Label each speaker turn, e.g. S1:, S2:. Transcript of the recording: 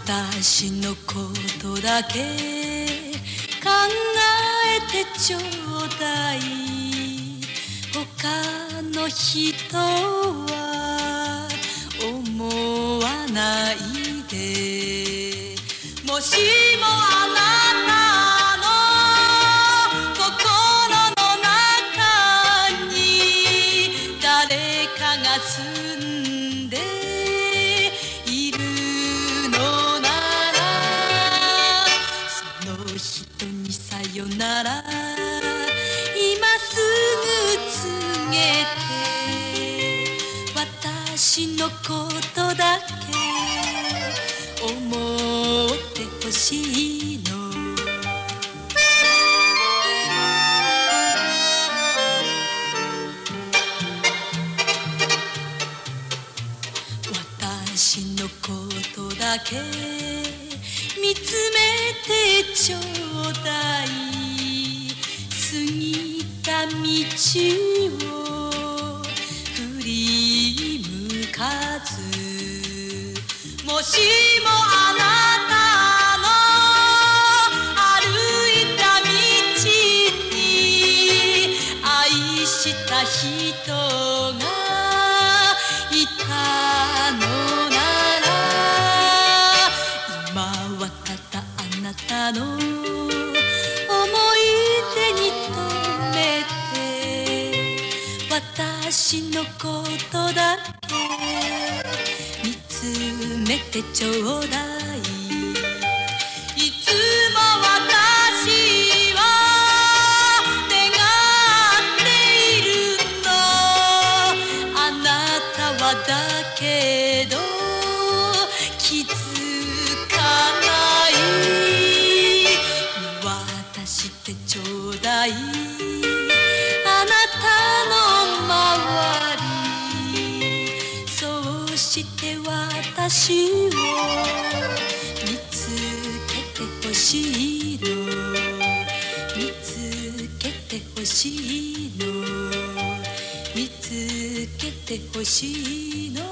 S1: 私のことだけ考えてちょうだい。他の人は思わないで。もしもあなたの心の中に誰かが住んでいるのなら、その人にさよなら今すぐ告げて、私のことだけ思ってほしいの。私のことだけ見つめてちょうだい。過ぎた道を振り向かず、もしもあなたの歩いた道に愛した人がいたのなら、今はただあなたの思い出に留めて、私のことだけ見つめてちょうだい。いつも私は願っているの、あなたはだけど気づかない。見渡してちょうだい、あなたの周り。そうして私を見つけてほしいの、見つけてほしいの、見つけてほしいの。